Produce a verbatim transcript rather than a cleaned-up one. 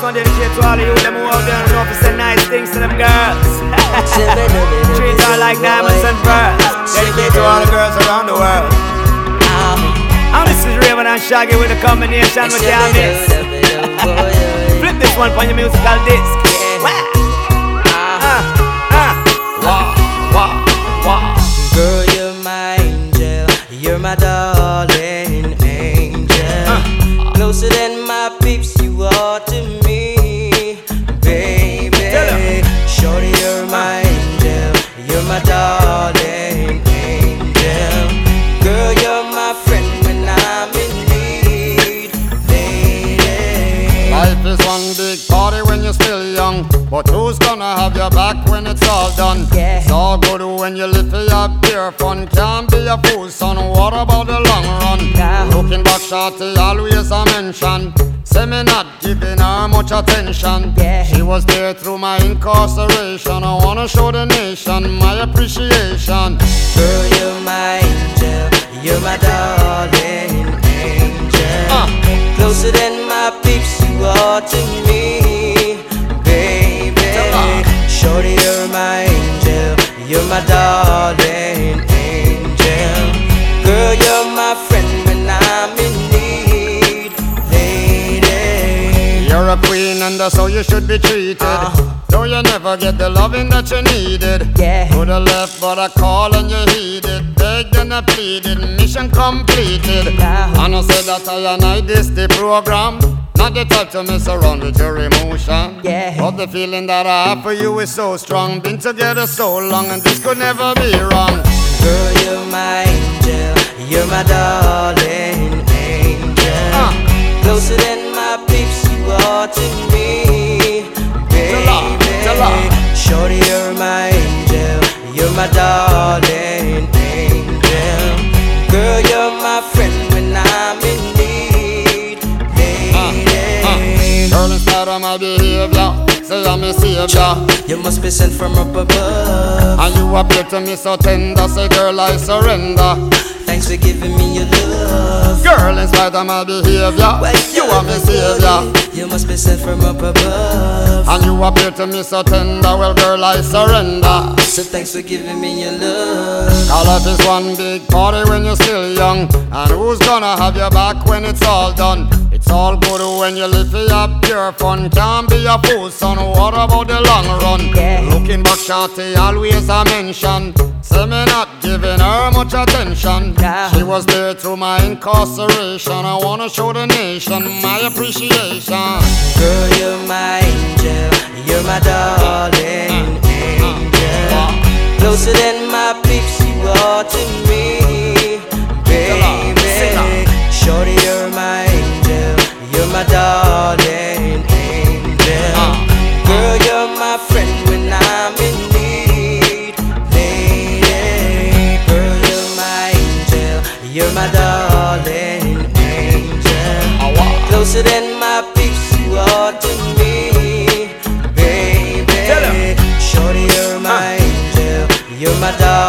one dedicated to all of you them who out there and know to say nice things to them girls. Treat her like diamonds and pearls. Dedicated to all the girls around the world. And this is Raven and Shaggy with a combination with your miss. Flip this one for your musical disc. Ah, ah, wah, wah, wah. Girl, you're my angel, you're my darling angel. uh. Closer than my peeps, you are to me, baby. Shorty, you're my angel, you're my darling angel. Girl, you're my friend when I'm in need, lady. Life is one big party when you're still young, but who's gonna have your back when it's all done? Yeah. It's all good when you live for your pure fun. Can't be a fool, son, what about the long run? Yeah. Looking back, shorty, always a mention. Say me not giving her much attention. Yeah. She was there through my incarceration. I wanna show the nation my appreciation. Girl, you're my angel, you're my darling angel. uh. Closer than my peeps, you are to me, baby. Shorty, you're my angel, you're my darling angel. Girl, you're my friend when I'm in need, lady. You're a queen and that's how you should be treated. uh. Though you never get the loving that you needed. Yeah. To the left but I call and you heeded. Begged and I pleaded, mission completed. Now. And I said that I and I this the program. Not the type to mess around with your emotion. Yeah. But the feeling that I have for you is so strong. Been together so long and this could never be wrong. Girl, you're my angel, you're my darling angel. uh. Closer than my peeps, you are to me, baby. Shorty, you're my angel, you're my darling angel. Girl, you're my friend when I'm in need, lady. uh, uh. Girl, in spite of my behavior, say I'm a savior. You must be sent from up above, and you appear to me so tender. Say girl, I surrender. Thanks for giving me your love. Girl, in spite of my behavior, Wait, you are my savior. You must be sent from up above, and you appear to me so tender. Well, girl, I surrender. So thanks for giving me your love. All life is one big party when you're still young. And who's gonna have your back when it's all done? It's all good when you live for your pure fun. Can't be a fool, son, what about the long run? Yeah. Looking back, shorty, always a mention. Say me not giving her much attention. Yeah. She was there through my incarceration. I wanna show the nation my appreciation. Girl, you're my angel, you're my darling angel. Closer than my peeps, you are to me, baby. Shorty, you're my angel, you're my darling angel. Girl, you're my friend when I'm in need, lady. Girl, you're my angel, you're my darling angel. Closer than my peeps, you are to me, baby. Shorty, you're my angel, you're my darling.